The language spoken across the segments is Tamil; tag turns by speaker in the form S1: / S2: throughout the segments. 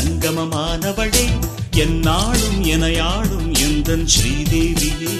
S1: சங்கமமானவளே என்னாலும் எனையாளும் எந்தன் ஸ்ரீதேவியே.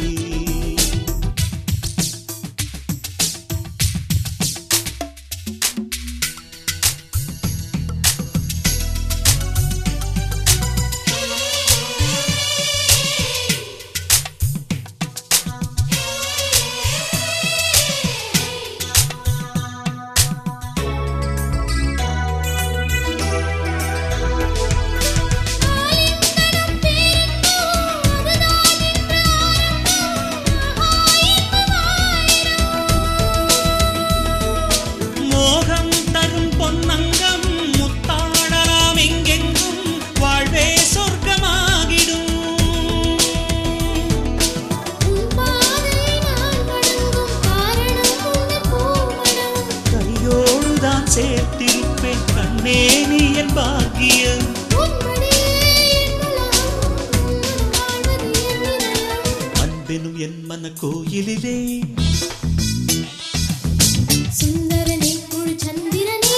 S1: சேர்த்திருப்பேன் கண்ணே நீ என் பாக்கியம். அன்பெனும் என் மன கோயிலிலே
S2: சுந்தரனே முழு சந்திரனே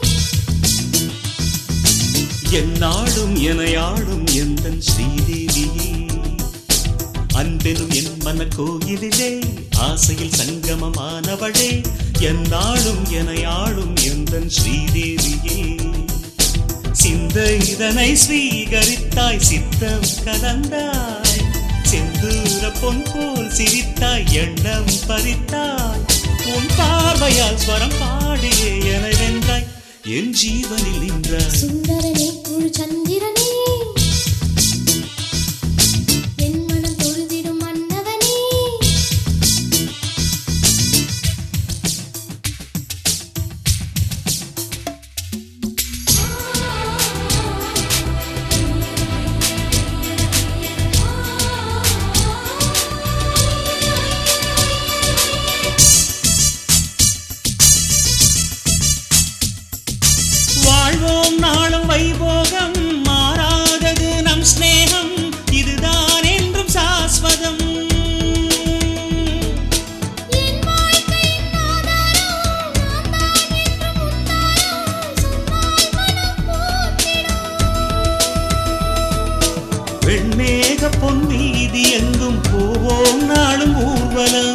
S1: என்னாலும் எனையாளும் எந்தன் ஸ்ரீதேவியே. அன்பெனும் என் மன கோயிலிலே ஆசையில் சங்கமமானவளே என்னாலும் எனையாளும் எந்தன் ஸ்ரீதேவியே. சிந்தை இதனை ஸ்வீகரித்தாய் சித்தம் கலந்தாய் செந்தூர பொன் போல் சிரித்தாய் எண்ணம் பறித்தாய் உன் பார்வையால் ஸ்வரம் பாடியே என வென்றாய் என் ஜீவனில் நின்றாய்.
S2: சுந்தரனே முழு சந்திரனே
S1: வாழ்வோம் நாளும் வைபோகம் மாறாதது நம் ஸ்நேகம் இதுதான் என்றும் சாஸ்வதம். வெண்மேக பொன் வீதி எங்கும் போவோம் நாளும் ஊர்வலம்.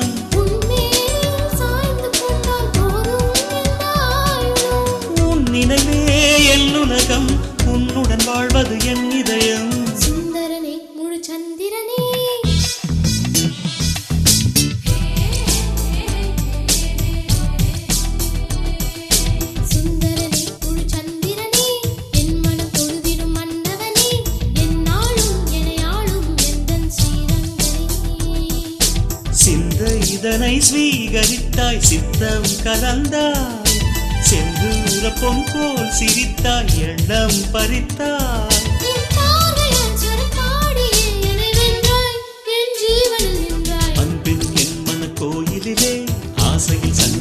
S1: நினைவே என் உலகம் உன்னுடன் வாழ்வது என் இதயம்.
S2: சுந்தரனே முழு சந்திரனே சுந்தரனே முழு சந்திரனே என் மனம் தொழுதிடும் மன்னவனே என்னாலும் எனையாளும் எந்தன் ஸ்ரீரங்கனே.
S1: சிந்தை இதனை ஸ்வீகரித்தாய் சித்தம் கலந்தாய் செந்தூர பொன் போல் சிரித்தாய் எண்ணம் பறித்தாய் அன்பின் என் மன கோயிலிலே ஆசையில்